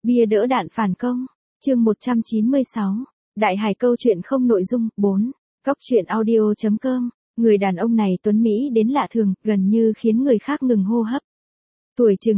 Bia đỡ đạn phản công. Chương 196. Đại hải câu chuyện không nội dung. 4. Góc truyện audio.com. Người đàn ông này tuấn Mỹ đến lạ thường, gần như khiến người khác ngừng hô hấp. Tuổi chừng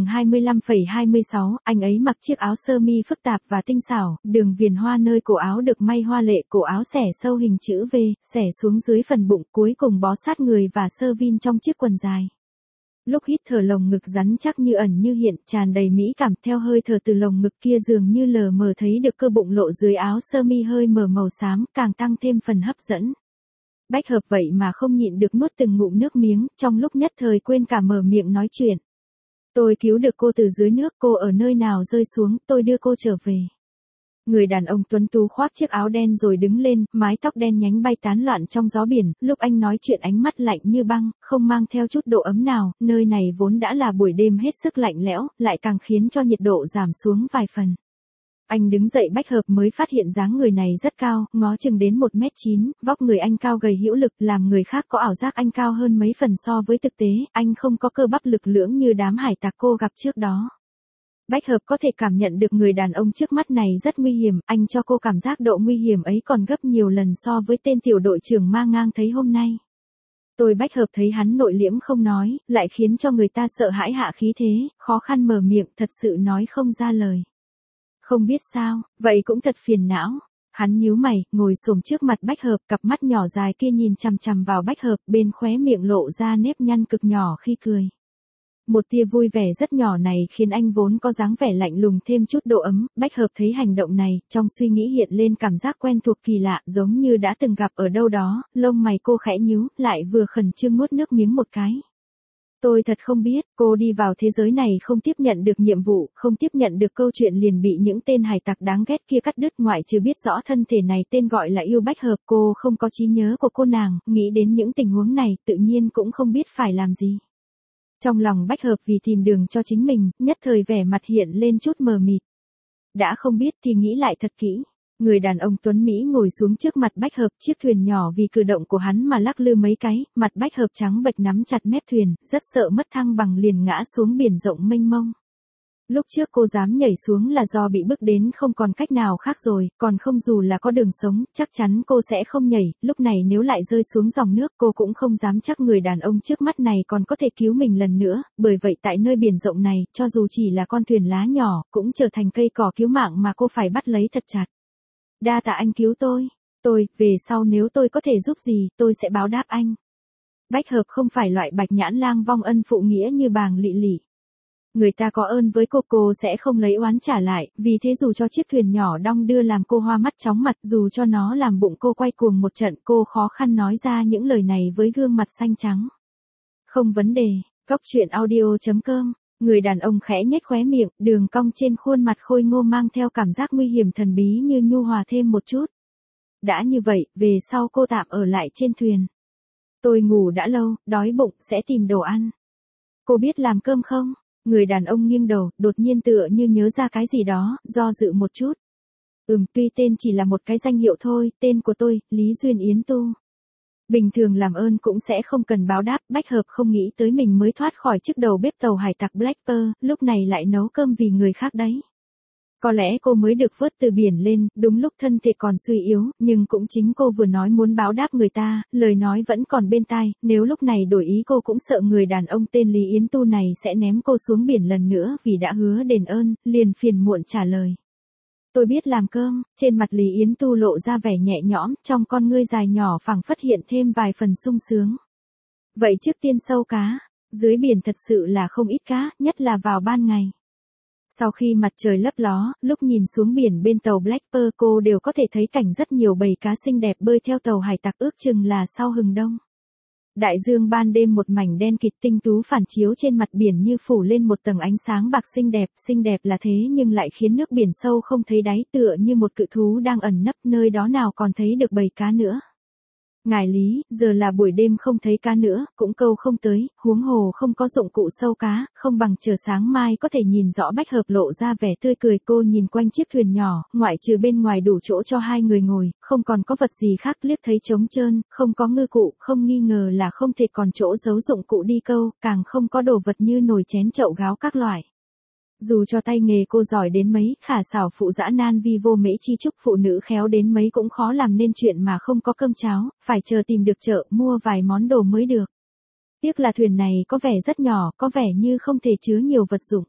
25,26, anh ấy mặc chiếc áo sơ mi phức tạp và tinh xảo, đường viền hoa nơi cổ áo được may hoa lệ, cổ áo xẻ sâu hình chữ V, xẻ xuống dưới phần bụng, cuối cùng bó sát người và sơ vin trong chiếc quần dài. Lúc hít thở lồng ngực rắn chắc như ẩn như hiện, tràn đầy mỹ cảm, theo hơi thở từ lồng ngực kia dường như lờ mờ thấy được cơ bụng lộ dưới áo sơ mi hơi mờ màu xám, càng tăng thêm phần hấp dẫn. Bách Hợp vậy mà không nhịn được nuốt từng ngụm nước miếng, trong lúc nhất thời quên cả mở miệng nói chuyện. Tôi cứu được cô từ dưới nước, cô ở nơi nào rơi xuống, tôi đưa cô trở về. Người đàn ông tuấn tú khoác chiếc áo đen rồi đứng lên, mái tóc đen nhánh bay tán loạn trong gió biển, lúc anh nói chuyện ánh mắt lạnh như băng, không mang theo chút độ ấm nào, nơi này vốn đã là buổi đêm hết sức lạnh lẽo, lại càng khiến cho nhiệt độ giảm xuống vài phần. Anh đứng dậy, Bách Hợp mới phát hiện dáng người này rất cao, ngó chừng đến 1m9, vóc người anh cao gầy hữu lực, làm người khác có ảo giác anh cao hơn mấy phần so với thực tế, anh không có cơ bắp lực lưỡng như đám hải tặc cô gặp trước đó. Bách Hợp có thể cảm nhận được người đàn ông trước mắt này rất nguy hiểm, anh cho cô cảm giác độ nguy hiểm ấy còn gấp nhiều lần so với tên tiểu đội trưởng ma ngang thấy hôm nay. Bách Hợp thấy hắn nội liễm không nói, lại khiến cho người ta sợ hãi hạ khí thế, khó khăn mở miệng, thật sự nói không ra lời. Không biết sao, vậy cũng thật phiền não. Hắn nhíu mày, ngồi xổm trước mặt Bách Hợp, cặp mắt nhỏ dài kia nhìn chằm chằm vào Bách Hợp, bên khóe miệng lộ ra nếp nhăn cực nhỏ khi cười. Một tia vui vẻ rất nhỏ này khiến anh vốn có dáng vẻ lạnh lùng thêm chút độ ấm. Bách Hợp thấy hành động này, trong suy nghĩ hiện lên cảm giác quen thuộc kỳ lạ, giống như đã từng gặp ở đâu đó. Lông mày cô khẽ nhíu, lại vừa khẩn trương nuốt nước miếng một cái. Tôi thật không biết, cô đi vào thế giới này không tiếp nhận được nhiệm vụ, không tiếp nhận được câu chuyện liền bị những tên hải tặc đáng ghét kia cắt đứt, ngoại trừ biết rõ thân thể này tên gọi là yêu Bách Hợp, cô không có trí nhớ của cô nàng, nghĩ đến những tình huống này, tự nhiên cũng không biết phải làm gì. Trong lòng Bách Hợp vì tìm đường cho chính mình, nhất thời vẻ mặt hiện lên chút mờ mịt. Đã không biết thì nghĩ lại thật kỹ. Người đàn ông tuấn Mỹ ngồi xuống trước mặt Bách Hợp, chiếc thuyền nhỏ vì cử động của hắn mà lắc lư mấy cái, mặt Bách Hợp trắng bệch nắm chặt mép thuyền, rất sợ mất thăng bằng liền ngã xuống biển rộng mênh mông. Lúc trước cô dám nhảy xuống là do bị bức đến không còn cách nào khác rồi, còn không dù là có đường sống, chắc chắn cô sẽ không nhảy, lúc này nếu lại rơi xuống dòng nước cô cũng không dám chắc người đàn ông trước mắt này còn có thể cứu mình lần nữa, bởi vậy tại nơi biển rộng này, cho dù chỉ là con thuyền lá nhỏ, cũng trở thành cây cỏ cứu mạng mà cô phải bắt lấy thật chặt. Đa tạ anh cứu tôi, về sau nếu tôi có thể giúp gì, tôi sẽ báo đáp anh. Bách Hợp không phải loại bạch nhãn lang vong ân phụ nghĩa như bàng Lị Lị. Người ta có ơn với cô sẽ không lấy oán trả lại, vì thế dù cho chiếc thuyền nhỏ đong đưa làm cô hoa mắt chóng mặt, dù cho nó làm bụng cô quay cuồng một trận, cô khó khăn nói ra những lời này với gương mặt xanh trắng. Không vấn đề, góc truyện audio.com. Người đàn ông khẽ nhếch khóe miệng, đường cong trên khuôn mặt khôi ngô mang theo cảm giác nguy hiểm thần bí như nhu hòa thêm một chút. Đã như vậy, về sau cô tạm ở lại trên thuyền. Tôi ngủ đã lâu, đói bụng, sẽ tìm đồ ăn. Cô biết làm cơm không? Người đàn ông nghiêng đầu, đột nhiên tựa như nhớ ra cái gì đó, do dự một chút. Tuy tên chỉ là một cái danh hiệu thôi, tên của tôi, Lý Duyên Yến Tu. Bình thường làm ơn cũng sẽ không cần báo đáp, Bách Hợp không nghĩ tới mình mới thoát khỏi chiếc đầu bếp tàu hải tặc Black Pearl, lúc này lại nấu cơm vì người khác đấy. Có lẽ cô mới được vớt từ biển lên, đúng lúc thân thể còn suy yếu, nhưng cũng chính cô vừa nói muốn báo đáp người ta, lời nói vẫn còn bên tai, nếu lúc này đổi ý cô cũng sợ người đàn ông tên Lý Yến Tu này sẽ ném cô xuống biển lần nữa vì đã hứa đền ơn, liền phiền muộn trả lời. Tôi biết làm cơm, trên mặt Lý Yến Tu lộ ra vẻ nhẹ nhõm, trong con ngươi dài nhỏ phảng phất hiện thêm vài phần sung sướng. Vậy trước tiên sâu cá, dưới biển thật sự là không ít cá, nhất là vào ban ngày. Sau khi mặt trời lấp ló, lúc nhìn xuống biển bên tàu Black Pearl cô đều có thể thấy cảnh rất nhiều bầy cá xinh đẹp bơi theo tàu hải tặc ước chừng là sau hừng đông. Đại dương ban đêm một mảnh đen kịt tinh tú phản chiếu trên mặt biển như phủ lên một tầng ánh sáng bạc xinh đẹp là thế nhưng lại khiến nước biển sâu không thấy đáy tựa như một cự thú đang ẩn nấp nơi đó nào còn thấy được bầy cá nữa. Ngài Lý, giờ là buổi đêm không thấy cá nữa, cũng câu không tới, huống hồ không có dụng cụ sâu cá, không bằng chờ sáng mai có thể nhìn rõ. Bách Hợp lộ ra vẻ tươi cười, cô nhìn quanh chiếc thuyền nhỏ, ngoại trừ bên ngoài đủ chỗ cho hai người ngồi, không còn có vật gì khác, liếc thấy trống trơn, không có ngư cụ, không nghi ngờ là không thể còn chỗ giấu dụng cụ đi câu, càng không có đồ vật như nồi chén chậu gáo các loại. Dù cho tay nghề cô giỏi đến mấy, khả xảo phụ dã nan vi vô mễ chi trúc phụ nữ khéo đến mấy cũng khó làm nên chuyện mà không có cơm cháo, phải chờ tìm được chợ mua vài món đồ mới được. Tiếc là thuyền này có vẻ rất nhỏ, có vẻ như không thể chứa nhiều vật dụng.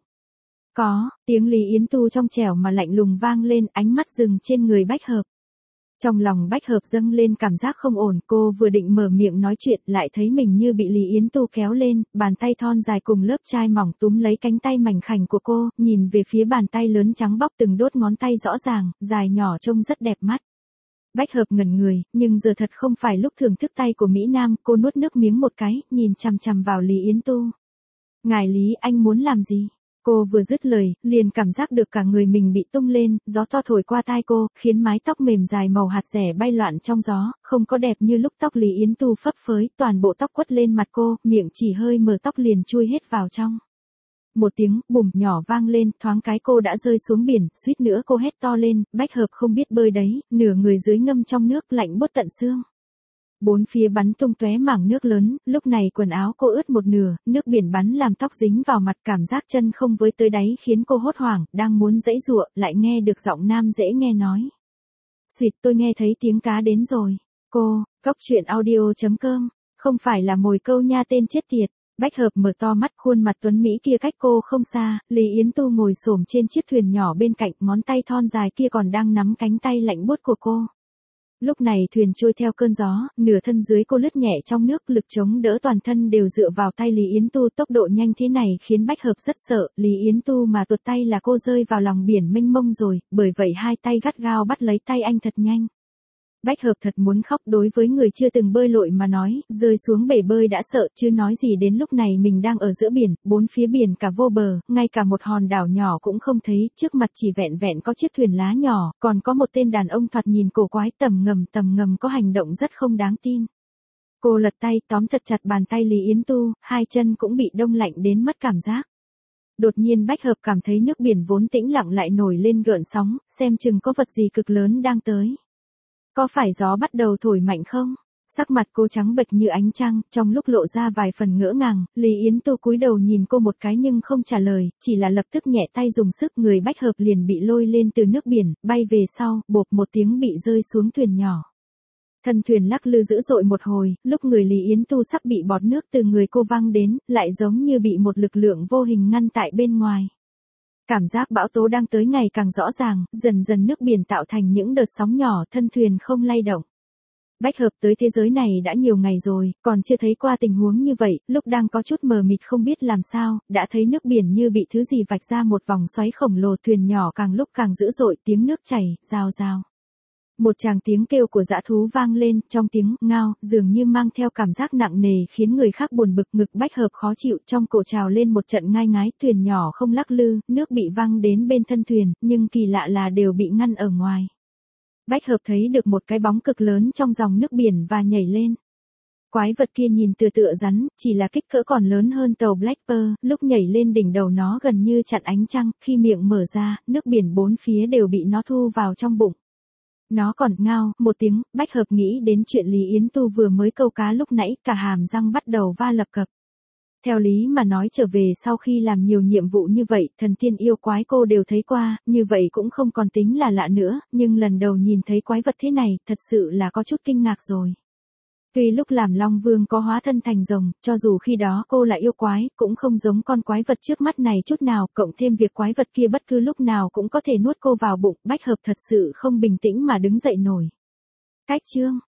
Có, tiếng Lý Yến Tu trong trẻo mà lạnh lùng vang lên, ánh mắt dừng trên người Bách Hợp. Trong lòng Bách Hợp dâng lên cảm giác không ổn, cô vừa định mở miệng nói chuyện lại thấy mình như bị Lý Yến Tu kéo lên, bàn tay thon dài cùng lớp chai mỏng túm lấy cánh tay mảnh khảnh của cô, nhìn về phía bàn tay lớn trắng bóc từng đốt ngón tay rõ ràng, dài nhỏ trông rất đẹp mắt. Bách Hợp ngẩn người, nhưng giờ thật không phải lúc thưởng thức tay của Mỹ Nam, cô nuốt nước miếng một cái, nhìn chằm chằm vào Lý Yến Tu. Ngài Lý, anh muốn làm gì? Cô vừa dứt lời, liền cảm giác được cả người mình bị tung lên, gió to thổi qua tai cô, khiến mái tóc mềm dài màu hạt dẻ bay loạn trong gió, không có đẹp như lúc tóc Lý Yến Tu phấp phới, toàn bộ tóc quất lên mặt cô, miệng chỉ hơi mở tóc liền chui hết vào trong. Một tiếng bùm nhỏ vang lên, thoáng cái cô đã rơi xuống biển, suýt nữa cô hét to lên, Bách Hợp không biết bơi đấy, nửa người dưới ngâm trong nước lạnh buốt tận xương. Bốn phía bắn tung tóe mảng nước lớn, lúc này quần áo cô ướt một nửa, nước biển bắn làm tóc dính vào mặt, cảm giác chân không với tới đáy khiến cô hốt hoảng, đang muốn giãy giụa, lại nghe được giọng nam dễ nghe nói. Xuyệt, tôi nghe thấy tiếng cá đến rồi. Cô, Cóc Truyện Audio.com, không phải là mồi câu nha tên chết tiệt. Bách Hợp mở to mắt, khuôn mặt tuấn Mỹ kia cách cô không xa, Lý Yến Tu ngồi xổm trên chiếc thuyền nhỏ bên cạnh, ngón tay thon dài kia còn đang nắm cánh tay lạnh buốt của cô. Lúc này thuyền trôi theo cơn gió, nửa thân dưới cô lướt nhẹ trong nước, lực chống đỡ toàn thân đều dựa vào tay Lý Yến Tu, tốc độ nhanh thế này khiến Bách Hợp rất sợ, Lý Yến Tu mà tuột tay là cô rơi vào lòng biển mênh mông rồi, bởi vậy hai tay gắt gao bắt lấy tay anh thật nhanh. Bách Hợp thật muốn khóc, đối với người chưa từng bơi lội mà nói, rơi xuống bể bơi đã sợ, chứ nói gì đến lúc này mình đang ở giữa biển, bốn phía biển cả vô bờ, ngay cả một hòn đảo nhỏ cũng không thấy, trước mặt chỉ vẹn vẹn có chiếc thuyền lá nhỏ, còn có một tên đàn ông thoạt nhìn cổ quái, tầm ngầm có hành động rất không đáng tin. Cô lật tay, tóm thật chặt bàn tay Lý Yến Tu, hai chân cũng bị đông lạnh đến mất cảm giác. Đột nhiên Bách Hợp cảm thấy nước biển vốn tĩnh lặng lại nổi lên gợn sóng, xem chừng có vật gì cực lớn đang tới. Có phải gió bắt đầu thổi mạnh không? Sắc mặt cô trắng bệch như ánh trăng, trong lúc lộ ra vài phần ngỡ ngàng, Lý Yến Tu cúi đầu nhìn cô một cái nhưng không trả lời, chỉ là lập tức nhẹ tay dùng sức, người Bách Hợp liền bị lôi lên từ nước biển, bay về sau, bộp một tiếng bị rơi xuống thuyền nhỏ. Thân thuyền lắc lư dữ dội một hồi, lúc người Lý Yến Tu sắp bị bọt nước từ người cô văng đến, lại giống như bị một lực lượng vô hình ngăn tại bên ngoài. Cảm giác bão tố đang tới ngày càng rõ ràng, dần dần nước biển tạo thành những đợt sóng nhỏ, thân thuyền không lay động. Bách Hợp tới thế giới này đã nhiều ngày rồi, còn chưa thấy qua tình huống như vậy, lúc đang có chút mờ mịt không biết làm sao, đã thấy nước biển như bị thứ gì vạch ra một vòng xoáy khổng lồ, thuyền nhỏ càng lúc càng dữ dội, tiếng nước chảy, rào rào. Một tràng tiếng kêu của dã thú vang lên, trong tiếng ngao, dường như mang theo cảm giác nặng nề khiến người khác buồn bực, ngực Bách Hợp khó chịu, trong cổ trào lên một trận ngai ngái, thuyền nhỏ không lắc lư, nước bị văng đến bên thân thuyền, nhưng kỳ lạ là đều bị ngăn ở ngoài. Bách Hợp thấy được một cái bóng cực lớn trong dòng nước biển và nhảy lên. Quái vật kia nhìn tựa rắn, chỉ là kích cỡ còn lớn hơn tàu Black Pearl, lúc nhảy lên đỉnh đầu nó gần như chặn ánh trăng, khi miệng mở ra, nước biển bốn phía đều bị nó thu vào trong bụng. Nó còn ngao một tiếng, Bách Hợp nghĩ đến chuyện Lý Yến Tu vừa mới câu cá lúc nãy, cả hàm răng bắt đầu va lập cập. Theo lý mà nói trở về sau khi làm nhiều nhiệm vụ như vậy, thần tiên yêu quái cô đều thấy qua, như vậy cũng không còn tính là lạ nữa, nhưng lần đầu nhìn thấy quái vật thế này, thật sự là có chút kinh ngạc rồi. Tuy lúc làm Long Vương có hóa thân thành rồng, cho dù khi đó cô là yêu quái, cũng không giống con quái vật trước mắt này chút nào, cộng thêm việc quái vật kia bất cứ lúc nào cũng có thể nuốt cô vào bụng, Bách Hợp thật sự không bình tĩnh mà đứng dậy nổi. Cách chương